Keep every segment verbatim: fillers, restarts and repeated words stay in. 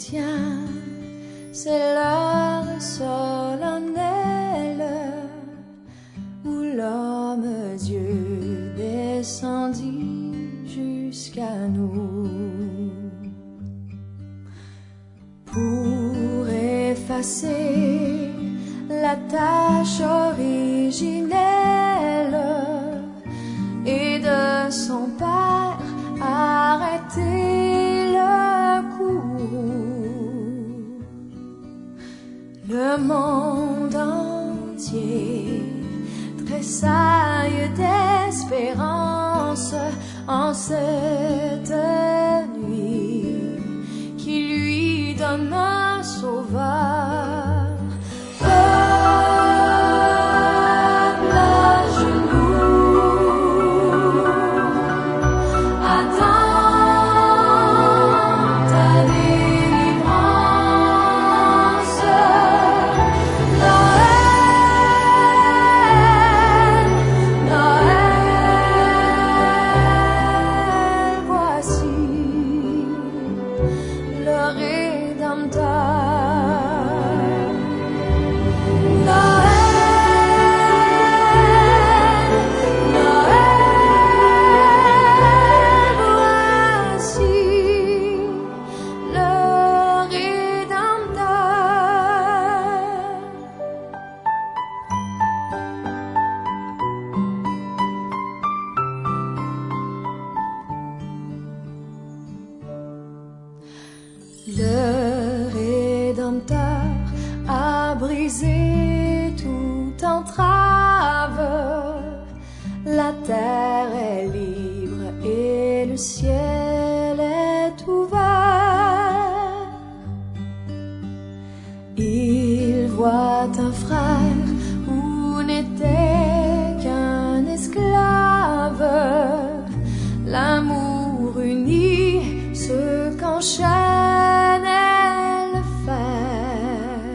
chrétiens, c'est l'heure solennelle où l'homme Dieu descendit jusqu'à nous pour effacer la tâche originelle et de son Père arrêter le cours. Le monde entier tressaille d'espérance en cette nuit qui lui donne un sauveur. Le Rédempteur a brisé toute entrave. La terre est libre et le ciel est ouvert. Il voit un frère où n'était qu'un esclave. L'amour unit ceux qu'enchaîne le fer,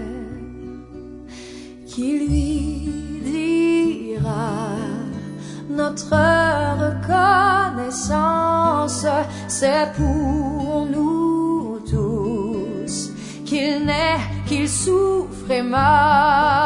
qui lui dira notre reconnaissance, c'est pour nous tous qu'il naît, qu'il souffre et meurt.